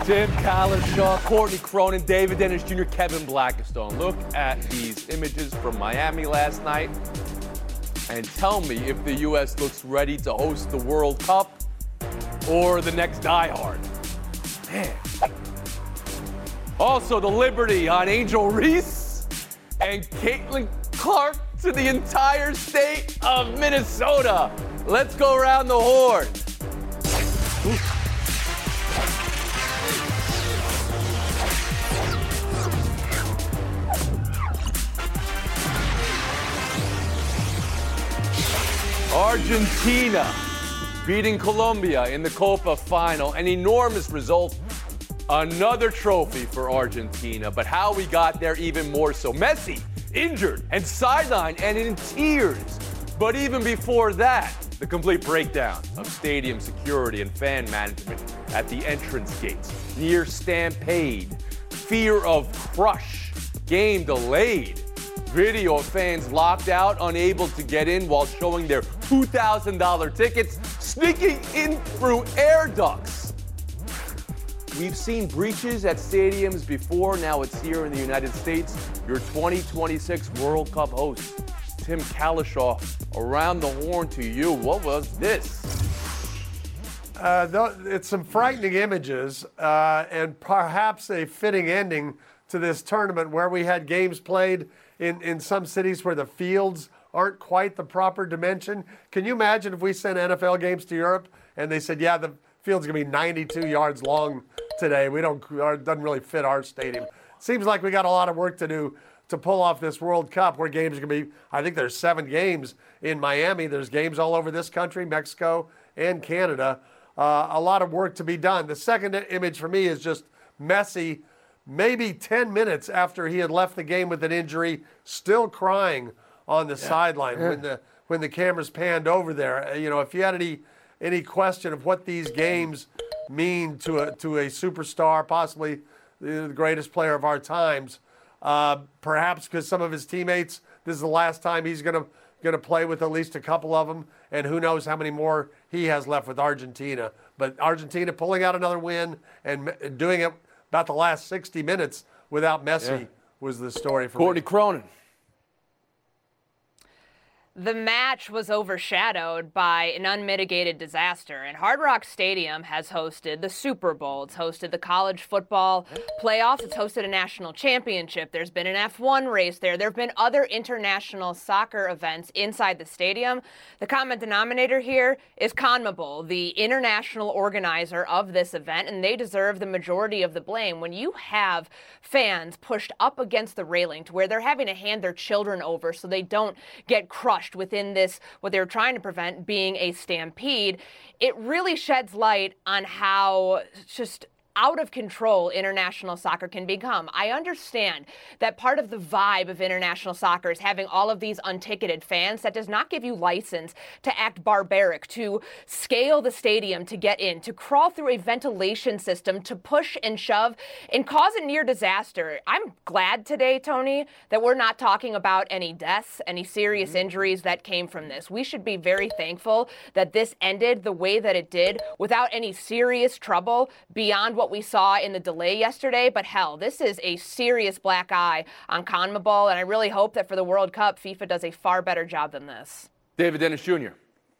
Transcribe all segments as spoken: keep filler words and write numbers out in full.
Tim Cowlishaw, Courtney Cronin, David Dennis Junior, Kevin Blackistone. Look at these images from Miami last night and tell me if the U S looks ready to host the World Cup or the next Die Hard. Man. Also, the Liberty on Angel Reese and Caitlin Clark to the entire state of Minnesota. Let's go around the horn. Ooh. Argentina beating Colombia in the Copa final. An enormous result. Another trophy for Argentina. But how we got there even more so. Messi injured and sidelined and in tears. But even before that, the complete breakdown of stadium security and fan management at the entrance gates. Near stampede. Fear of crush. Game delayed. Video of fans locked out, unable to get in while showing their two thousand dollars tickets, sneaking in through air ducts. We've seen breaches at stadiums before. Now it's here in the United States. Your twenty twenty-six World Cup host, Tim Cowlishaw, around the horn to you. What was this? Uh, th- it's some frightening images uh, and perhaps a fitting ending to this tournament where we had games played in, in some cities where the fields aren't quite the proper dimension. Can you imagine if we sent N F L games to Europe and they said, yeah, the field's going to be ninety-two yards long today. We don't, it doesn't really fit our stadium. Seems like we got a lot of work to do to pull off this World Cup where games are going to be, I think there's seven games in Miami. There's games all over this country, Mexico and Canada. Uh, a lot of work to be done. The second image for me is just Messi, maybe ten minutes after he had left the game with an injury, still crying on the yeah. sideline yeah. when the when the cameras panned over there. You know, if you had any any question of what these games mean to a to a superstar, possibly the greatest player of our times, uh, perhaps because some of his teammates, this is the last time he's going to going to play with at least a couple of them, and who knows how many more he has left with Argentina. But Argentina pulling out another win and doing it about the last sixty minutes without Messi yeah. was the story for Courtney me. Cronin. The match was overshadowed by an unmitigated disaster, and Hard Rock Stadium has hosted the Super Bowl. It's hosted the college football playoffs. It's hosted a national championship. There's been an F one race there. There have been other international soccer events inside the stadium. The common denominator here is CONMEBOL, the international organizer of this event, and they deserve the majority of the blame. When you have fans pushed up against the railing to where they're having to hand their children over so they don't get crushed within this, what they're trying to prevent being a stampede, it really sheds light on how just out of control international soccer can become. I understand that part of the vibe of international soccer is having all of these unticketed fans. That does not give you license to act barbaric, to scale the stadium to get in, to crawl through a ventilation system, to push and shove and cause a near disaster. I'm glad today, Tony, that we're not talking about any deaths, any serious injuries that came from this. We should be very thankful that this ended the way that it did without any serious trouble beyond what what we saw in the delay yesterday, but hell, this is a serious black eye on CONMEBOL, and I really hope that for the World Cup, FIFA does a far better job than this. David Dennis Junior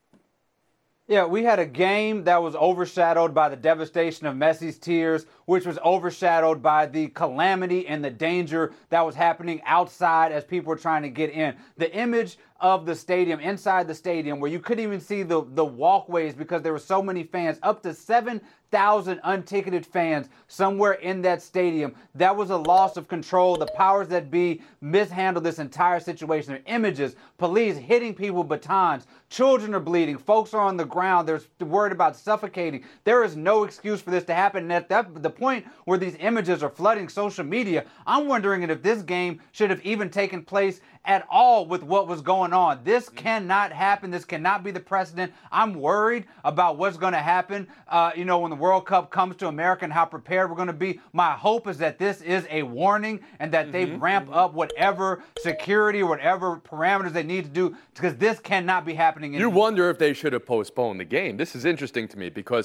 Yeah, we had a game that was overshadowed by the devastation of Messi's tears, which was overshadowed by the calamity and the danger that was happening outside as people were trying to get in. The image of the stadium, inside the stadium, where you couldn't even see the, the walkways because there were so many fans, up to seven thousand unticketed fans somewhere in that stadium. That was a loss of control. The powers that be mishandled this entire situation. There are images, police hitting people with batons, children are bleeding, folks are on the ground, they're worried about suffocating. There is no excuse for this to happen. And at that, the point where these images are flooding social media, I'm wondering if this game should have even taken place at all with what was going on. This cannot happen. This cannot be the precedent. I'm worried about what's going to happen, uh, you know, when the World Cup comes to America and how prepared we're going to be. My hope is that this is a warning and that mm-hmm, they ramp mm-hmm. up whatever security or whatever parameters they need to do, because this cannot be happening anymore. You wonder if they should have postponed the game. This is interesting to me because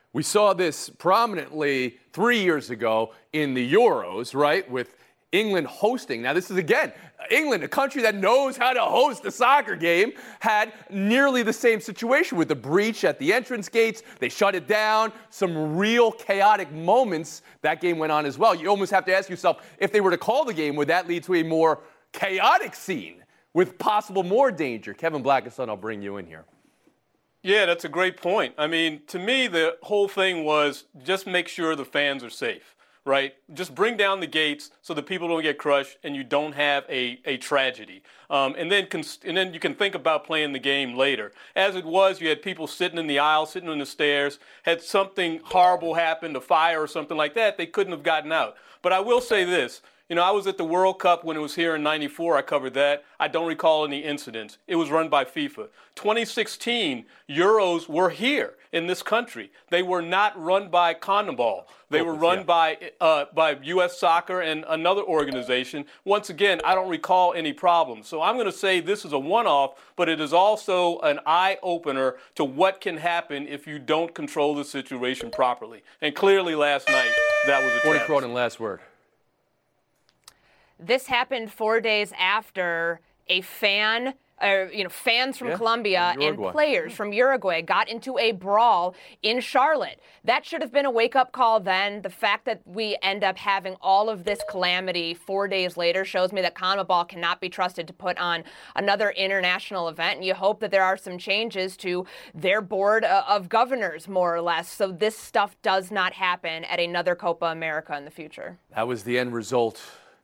We saw this prominently three years ago in the Euros, right, with England hosting. Now, this is, again, England, a country that knows how to host a soccer game, had nearly the same situation with the breach at the entrance gates. They shut it down. Some real chaotic moments. That game went on as well. You almost have to ask yourself, if they were to call the game, would that lead to a more chaotic scene with possible more danger? Kevin Blackiston, I'll bring you in here. Yeah, that's a great point. I mean, to me, the whole thing was just make sure the fans are safe, right? Just bring down the gates so the people don't get crushed and you don't have a, a tragedy. Um, and then cons- and then you can think about playing the game later. As it was, you had people sitting in the aisle, sitting on the stairs. Had something horrible happened, a fire or something like that, they couldn't have gotten out. But I will say this. You know, I was at the World Cup when it was here in ninety-four. I covered that. I don't recall any incidents. It was run by FIFA. twenty sixteen, Euros were here in this country. They were not run by CONMEBOL. They were run yeah. by uh, by U S Soccer and another organization. Once again, I don't recall any problems. So I'm going to say this is a one-off, but it is also an eye-opener to what can happen if you don't control the situation properly. And clearly last night, that was a Gordy travesty. Cronin, last word. This happened four days after a fan, uh, you know, fans from yeah, Colombia from and players from Uruguay got into a brawl in Charlotte. That should have been a wake-up call then. The fact that we end up having all of this calamity four days later shows me that CONMEBOL cannot be trusted to put on another international event. And you hope that there are some changes to their board of governors, more or less, so this stuff does not happen at another Copa America in the future. That was the end result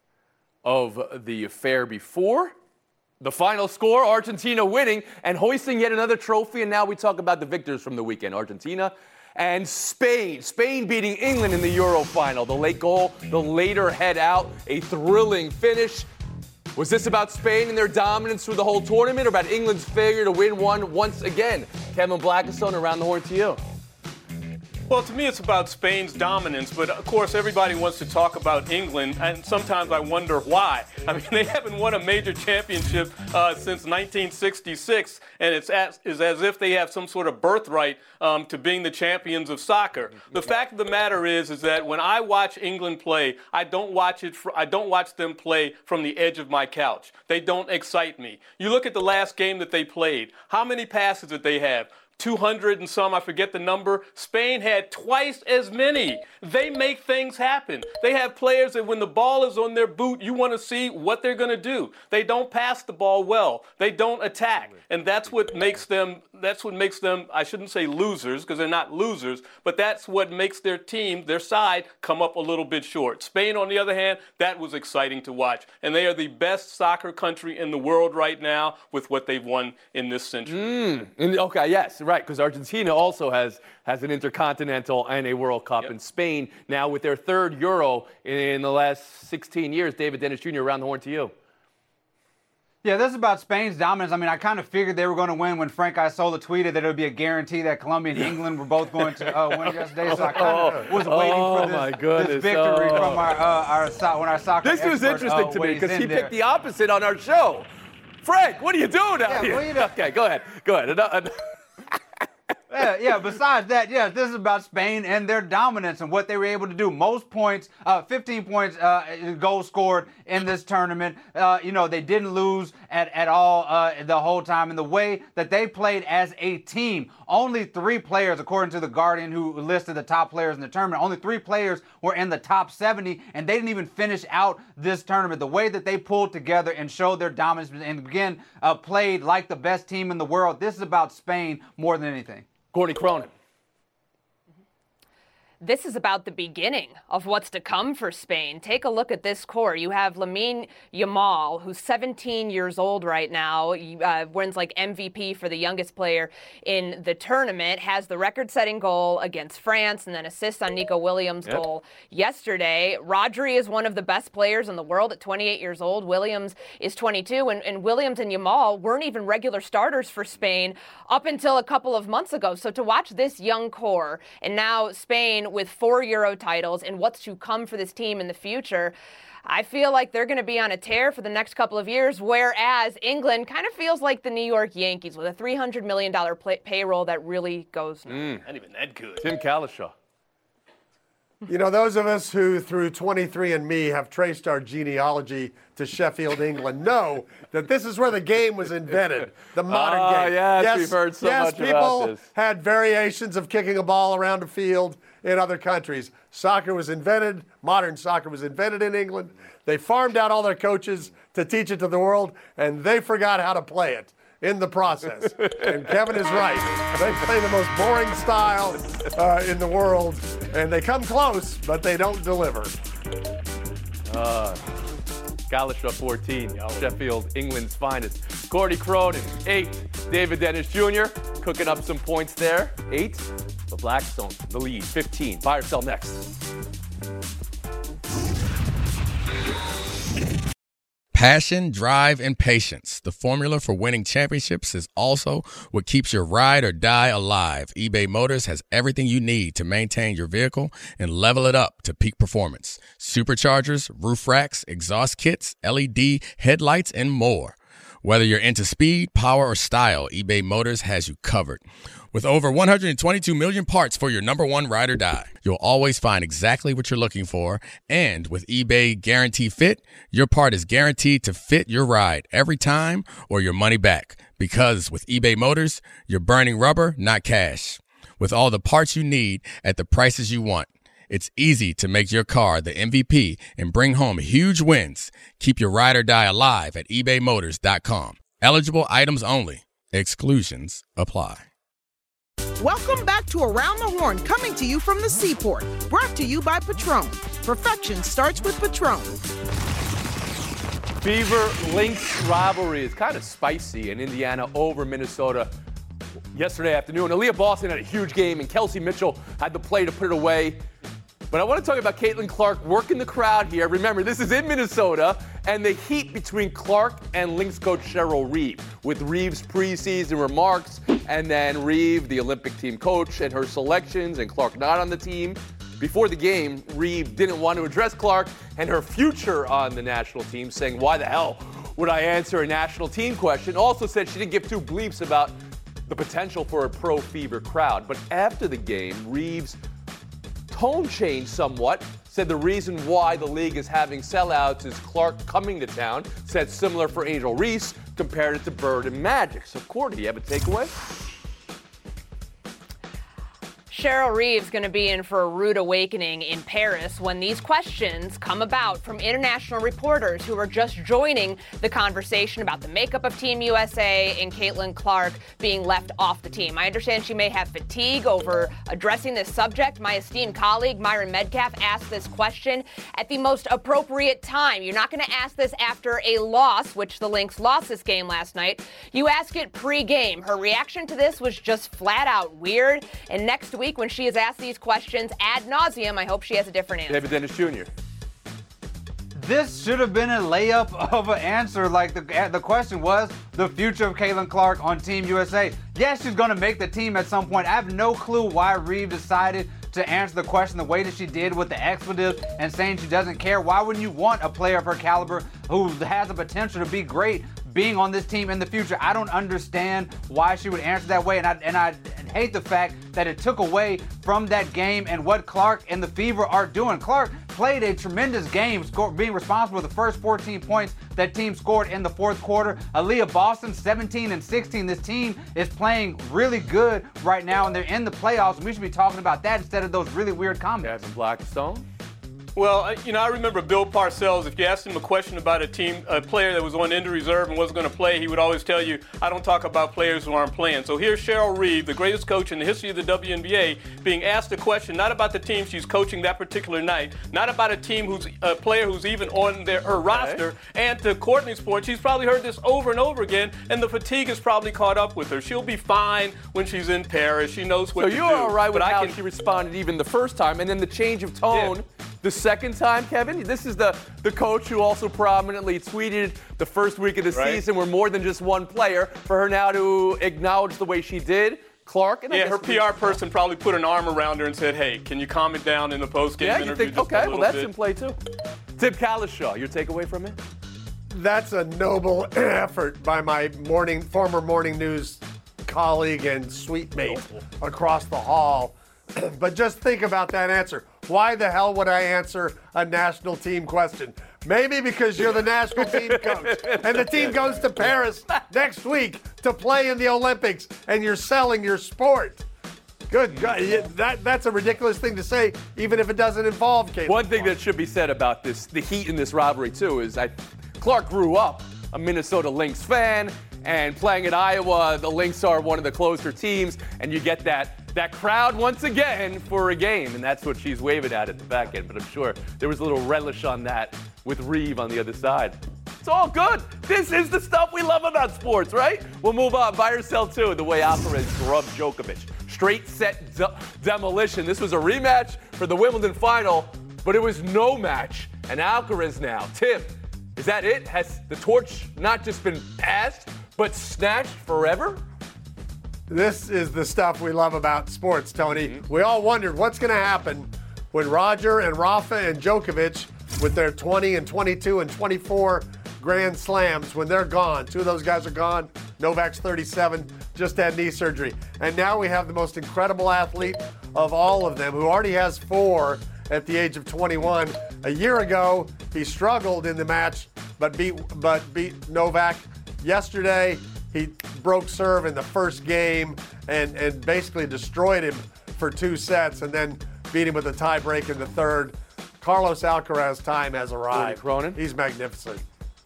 of the affair before. The final score, Argentina winning and hoisting yet another trophy. And now we talk about the victors from the weekend, Argentina and Spain. Spain beating England in the Euro final. The late goal, the later head out, a thrilling finish. Was this about Spain and their dominance through the whole tournament, or about England's failure to win one once again? Kevin Blackiston, around the horn to you. Well, to me, it's about Spain's dominance, but of course, everybody wants to talk about England, and sometimes I wonder why. I mean, they haven't won a major championship uh, since nineteen sixty-six, and it's as, it's as if they have some sort of birthright um, to being the champions of soccer. The fact of the matter is, is that when I watch England play, I don't watch it. For, I don't watch them play from the edge of my couch. They don't excite me. You look at the last game that they played. How many passes did they have? two hundred and some, I forget the number. Spain had twice as many. They make things happen. They have players that when the ball is on their boot, you want to see what they're going to do. They don't pass the ball well. They don't attack. And that's what makes them, that's what makes them, I shouldn't say losers, because they're not losers, but that's what makes their team, their side, come up a little bit short. Spain, on the other hand, that was exciting to watch. And they are the best soccer country in the world right now with what they've won in this century. Mm. Okay, yes, right. Right, because Argentina also has, has an Intercontinental and a World Cup. Yep. And Spain, now with their third Euro in the last sixteen years. David Dennis Junior, around the horn to you. Yeah, this is about Spain's dominance. I mean, I kind of figured they were going to win when Frank Isola tweeted that it would be a guarantee that Colombia and England were both going to uh, win yesterday. So I kind of was waiting oh, for this, my goodness. this victory oh. from our, uh, our so- when our soccer This was expert, interesting uh, to me because he there. picked the opposite on our show. Frank, what are you doing out Yeah, here? well, you know- Okay, go ahead. Go ahead. Enough- Yeah, yeah, besides that, yeah, this is about Spain and their dominance and what they were able to do. Most points, uh, fifteen points, uh, goals scored in this tournament. Uh, you know, they didn't lose at, at all uh, the whole time. And the way that they played as a team, only three players, according to The Guardian, who listed the top players in the tournament, only three players were in the top seventy, and they didn't even finish out this tournament. The way that they pulled together and showed their dominance and, again, uh, played like the best team in the world, this is about Spain more than anything. Gordy Cronin. This is about the beginning of what's to come for Spain. Take a look at this core. You have Lamine Yamal, who's seventeen years old right now, uh, wins like M V P for the youngest player in the tournament, has the record-setting goal against France, and then assists on Nico Williams' Yep. goal yesterday. Rodri is one of the best players in the world at twenty-eight years old. Williams is twenty-two, and, and Williams and Yamal weren't even regular starters for Spain up until a couple of months ago. So to watch this young core, and now Spain with four Euro titles and what's to come for this team in the future, I feel like they're going to be on a tear for the next couple of years, whereas England kind of feels like the New York Yankees with a three hundred million dollars pay- payroll that really goes nowhere. Mm, not even that good. Tim Kalishaw. You know, those of us who, through twenty-three and me, have traced our genealogy to Sheffield, England, know that this is where the game was invented, the modern Ah, game. yes, we've heard so yes, much about people this. had variations of kicking a ball around a field in other countries. Soccer was invented, modern soccer was invented in England. They farmed out all their coaches to teach it to the world, and they forgot how to play it in the process. And Kevin is right. They play the most boring style uh, in the world, and they come close, but they don't deliver. Uh, Kalishaw, fourteen. Sheffield, England's finest. Cordy Cronin, eight. David Dennis Junior cooking up some points there. eight. The Blackstone, the lead, fifteen. Buy or sell next. Passion, drive, and patience. The formula for winning championships is also what keeps your ride or die alive. eBay Motors has everything you need to maintain your vehicle and level it up to peak performance. Superchargers, roof racks, exhaust kits, L E D headlights, and more. Whether you're into speed, power, or style, eBay Motors has you covered. With over one hundred twenty-two million parts for your number one ride or die, you'll always find exactly what you're looking for. And with eBay Guarantee Fit, your part is guaranteed to fit your ride every time or your money back. Because with eBay Motors, you're burning rubber, not cash. With all the parts you need at the prices you want, it's easy to make your car the M V P and bring home huge wins. Keep your ride or die alive at ebay motors dot com. Eligible items only. Exclusions apply. Welcome back to Around the Horn, coming to you from the Seaport. Brought to you by Patron. Perfection starts with Patron. Beaver Lynx rivalry is kind of spicy in Indiana over Minnesota yesterday afternoon. Aaliyah Boston had a huge game, and Kelsey Mitchell had the play to put it away. But I want to talk about Caitlin Clark working the crowd here. Remember, this is in Minnesota, and the heat between Clark and Lynx coach Cheryl Reeve, with Reeve's preseason remarks, and then Reeve, the Olympic team coach, and her selections, and Clark not on the team. Before the game, Reeve didn't want to address Clark and her future on the national team, saying, why the hell would I answer a national team question? Also said she didn't give two bleeps about the potential for a pro-Fever crowd. But after the game, Reeve's tone changed somewhat, said the reason why the league is having sellouts is Clark coming to town, said similar for Angel Reese, compared it to Bird and Magic. So, Cordy, do you have a takeaway? Cheryl Reeve's going to be in for a rude awakening in Paris when these questions come about from international reporters who are just joining the conversation about the makeup of Team U S A and Caitlin Clark being left off the team. I understand she may have fatigue over addressing this subject. My esteemed colleague, Myron Medcalf, asked this question at the most appropriate time. You're not going to ask this after a loss, which the Lynx lost this game last night. You ask it pre-game. Her reaction to this was just flat out weird. And next week, when she is asked these questions ad nauseum, I hope she has a different answer. David Dennis Junior This should have been a layup of an answer. Like the the question was the future of Caitlin Clark on Team U S A. Yes, she's going to make the team at some point. I have no clue why Reeve decided to answer the question the way that she did with the expletive and saying she doesn't care. Why wouldn't you want a player of her caliber who has the potential to be great being on this team in the future? I don't understand why she would answer that way, and I and I hate the fact that it took away from that game and what Clark and the Fever are doing. Clark played a tremendous game, score, being responsible for the first fourteen points that team scored in the fourth quarter. Aaliyah Boston, seventeen and sixteen. This team is playing really good right now, and they're in the playoffs, and we should be talking about that instead of those really weird comments. Kevin Blackstone. Well, you know, I remember Bill Parcells, if you asked him a question about a team, a player that was on injury reserve and wasn't going to play, he would always tell you, I don't talk about players who aren't playing. So here's Cheryl Reeve, the greatest coach in the history of the W N B A, being asked a question not about the team she's coaching that particular night, not about a team who's a player who's even on their, her roster. Okay. And to Courtney's point, she's probably heard this over and over again, and the fatigue has probably caught up with her. She'll be fine when she's in Paris. She knows what so to do. So you're all right with but how I can, she responded even the first time, and then the change of tone. Yeah. The second time, Kevin, this is the, the coach who also prominently tweeted the first week of the right. season we're more than just one player. For her now to acknowledge the way she did, Clark. And I yeah, guess her P R person probably put an arm around her and said, hey, can you calm it down in the post-game yeah, interview you think, just okay, a well, little that's bit? in play, too. Tim Kalishaw, your takeaway from it? That's a noble effort by my morning former morning news colleague and sweet mate across the hall. But just think about that answer. Why the hell would I answer a national team question? Maybe because you're the national team coach and the team goes to Paris next week to play in the Olympics and you're selling your sport. Good God, that, that's a ridiculous thing to say, even if it doesn't involve Caitlin. One thing that should be said about this, the heat in this rivalry, too, is I, Clark grew up a Minnesota Lynx fan, and playing at Iowa, the Lynx are one of the closer teams, and you get that that crowd once again for a game, and that's what she's waving at at the back end. But I'm sure there was a little relish on that with Reeve on the other side. It's all good. This is the stuff we love about sports, right? We'll move on. Buy or sell, too, the way Alcaraz drubbed Djokovic. Straight set de- demolition. This was a rematch for the Wimbledon final, but it was no match. And Alcaraz now. Tim, is that it? Has the torch not just been passed, but snatched forever? This is the stuff we love about sports, Tony. Mm-hmm. We all wondered what's going to happen when Roger and Rafa and Djokovic, with their twenty and twenty-two and twenty-four Grand Slams, when they're gone. Two of those guys are gone. Novak's thirty-seven, just had knee surgery. And now we have the most incredible athlete of all of them, who already has four at the age of twenty-one. A year ago, he struggled in the match, but beat, but beat Novak. Yesterday, he broke serve in the first game and, and basically destroyed him for two sets and then beat him with a tie break in the third. Carlos Alcaraz's time has arrived. Cronin. He's magnificent.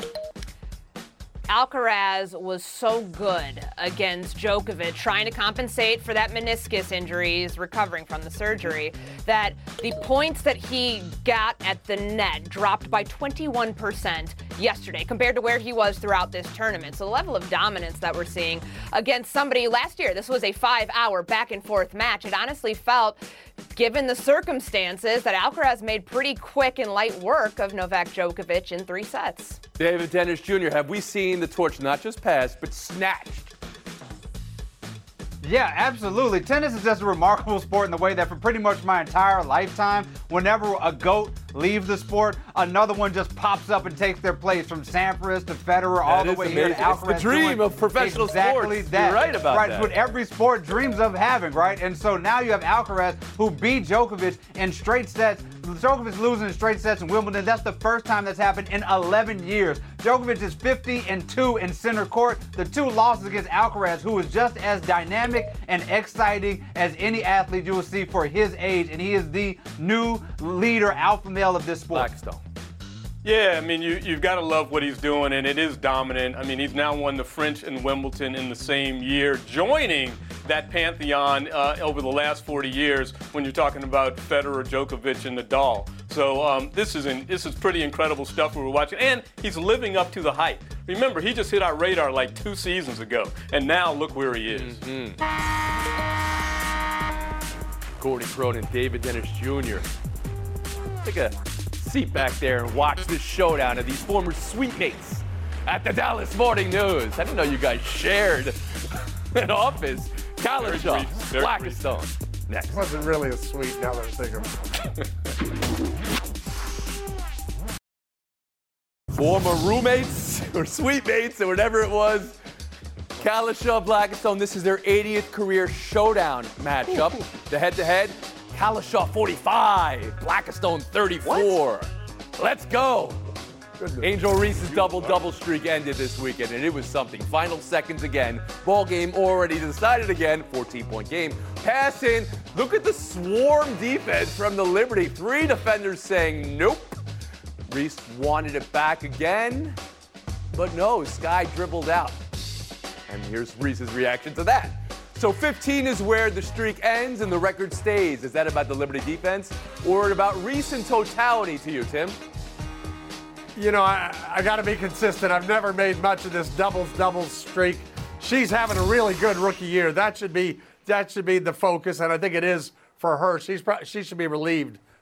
Alcaraz was so good against Djokovic, trying to compensate for that meniscus injury, he's recovering from the surgery, that the points that he got at the net dropped by twenty-one percent yesterday compared to where he was throughout this tournament. So the level of dominance that we're seeing against somebody last year, this was a five-hour back-and-forth match. It honestly felt, given the circumstances, that Alcaraz made pretty quick and light work of Novak Djokovic in three sets. David Dennis Junior, have we seen the torch not just passed, but snatched? Yeah, absolutely. Tennis is just a remarkable sport in the way that for pretty much my entire lifetime, whenever a GOAT leaves the sport, another one just pops up and takes their place, from Sampras to Federer, all the way here to Alcaraz. It's the dream of professional exactly sports. That. You're right about right, that. It's what every sport dreams of having, right? And so now you have Alcaraz, who beat Djokovic in straight sets. Djokovic losing in straight sets in Wimbledon. That's the first time that's happened in eleven years. Djokovic is fifty and two in center court. The two losses against Alcaraz, who is just as dynamic and exciting as any athlete you will see for his age, and he is the new leader, alpha male of this sport. Blackstone. Yeah, I mean, you, you've got to love what he's doing, and it is dominant. I mean, he's now won the French and Wimbledon in the same year, joining that pantheon uh, over the last forty years when you're talking about Federer, Djokovic, and Nadal. So um, this is in, this is pretty incredible stuff we were watching, and he's living up to the hype. Remember, he just hit our radar like two seasons ago, and now look where he is. Mm-hmm. Courtney Cronin, David Dennis Junior Take a seat back there and watch this showdown of these former sweetmates at the Dallas Morning News. I didn't know you guys shared an office. Kalishaw, Blackstone. Next. It wasn't really a sweet, now that I think of it. Former roommates or sweetmates or whatever it was. Kalishaw, Blackstone, this is their eightieth career showdown matchup. The head-to-head, Kalishaw forty-five, Blackstone thirty-four. What? Let's go. Goodness. Angel Reese's double-double streak ended this weekend, and it was something. Final seconds again. Ball game already decided again. fourteen-point game. Pass in. Look at the swarm defense from the Liberty. Three defenders saying nope. Reese wanted it back again, but no, Sky dribbled out. And here's Reese's reaction to that. So fifteen is where the streak ends and the record stays. Is that about the Liberty defense or about Reese in totality to you, Tim? You know, I, I got to be consistent. I've never made much of this doubles-doubles streak. She's having a really good rookie year. That should be that should be the focus, and I think it is for her. She's pro- she should be relieved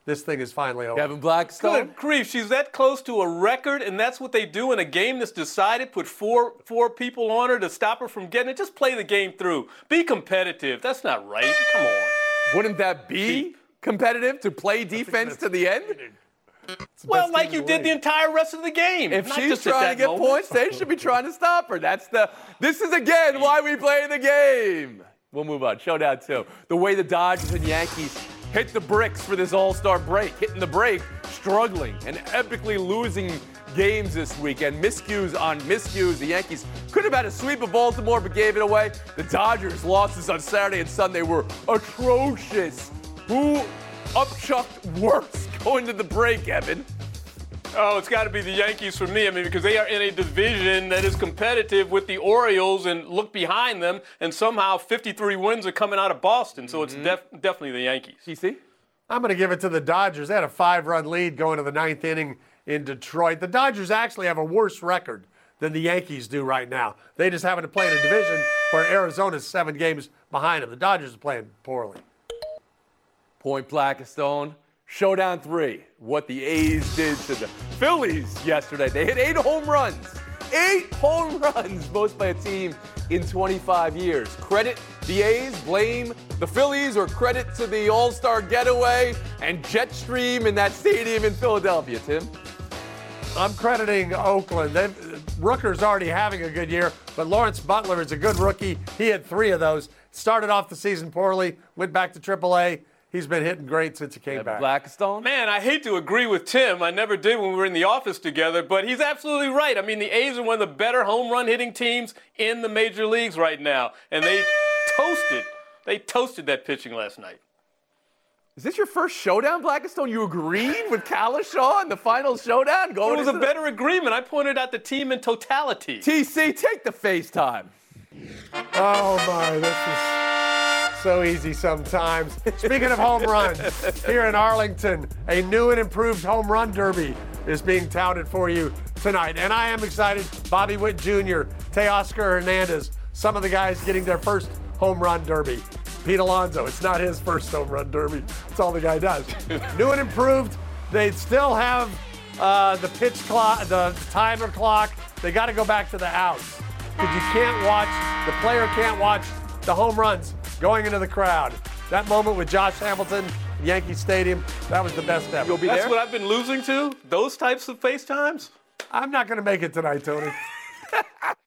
this thing is finally over. Kevin Blackstone. Good grief, she's that close to a record, and that's what they do in a game that's decided. Put four four people on her to stop her from getting it. Just play the game through. Be competitive. That's not right. Come on. Wouldn't that be competitive to play defense to the end? Well, like you did the entire rest of the game. If not she's just at trying to that get moment. points, they should be trying to stop her. That's the. This is again why we play the game. We'll move on. Showdown two. The way the Dodgers and Yankees hit the bricks for this All-Star break, hitting the break, struggling, and epically losing games this weekend. Miscues on miscues. The Yankees could have had a sweep of Baltimore, but gave it away. The Dodgers' losses on Saturday and Sunday were atrocious. Who upchucked worse going to the break, Evan? Oh, it's got to be the Yankees for me. I mean, because they are in a division that is competitive with the Orioles, and look behind them, and somehow fifty-three wins are coming out of Boston. So it's def- definitely the Yankees. T C? I'm going to give it to the Dodgers. They had a five-run lead going to the ninth inning in Detroit. The Dodgers actually have a worse record than the Yankees do right now. They just happen to play in a division where Arizona's seven games behind them. The Dodgers are playing poorly. Point Blackstone. Showdown three. What the A's did to the Phillies yesterday. They hit eight home runs. Eight home runs, most by a team in twenty-five years. Credit the A's, blame the Phillies, or credit to the All-Star getaway and Jetstream in that stadium in Philadelphia, Tim? I'm crediting Oakland. They've, Rooker's already having a good year, but Lawrence Butler is a good rookie. He had three of those. Started off the season poorly, went back to triple A. He's been hitting great since he came back. Blackstone? Man, I hate to agree with Tim. I never did when we were in the office together, but he's absolutely right. I mean, the A's are one of the better home run hitting teams in the major leagues right now, and they toasted. They toasted that pitching last night. Is this your first showdown, Blackstone? You agreed with Kalishaw in the final showdown? Going It was a into the- better agreement. I pointed out the team in totality. T C, take the FaceTime. Oh, my, this is so easy sometimes. Speaking of home runs, here in Arlington, a new and improved home run derby is being touted for you tonight. And I am excited. Bobby Witt Junior, Teoscar Hernandez, some of the guys getting their first home run derby. Pete Alonso, it's not his first home run derby. That's all the guy does. New and improved. They still have uh, the pitch clock, the timer clock. They got to go back to the outs because you can't watch, the player can't watch the home runs going into the crowd. That moment with Josh Hamilton, Yankee Stadium, that was the best ever. You'll be That's there? what I've been losing to, those types of FaceTimes. I'm not going to make it tonight, Tony.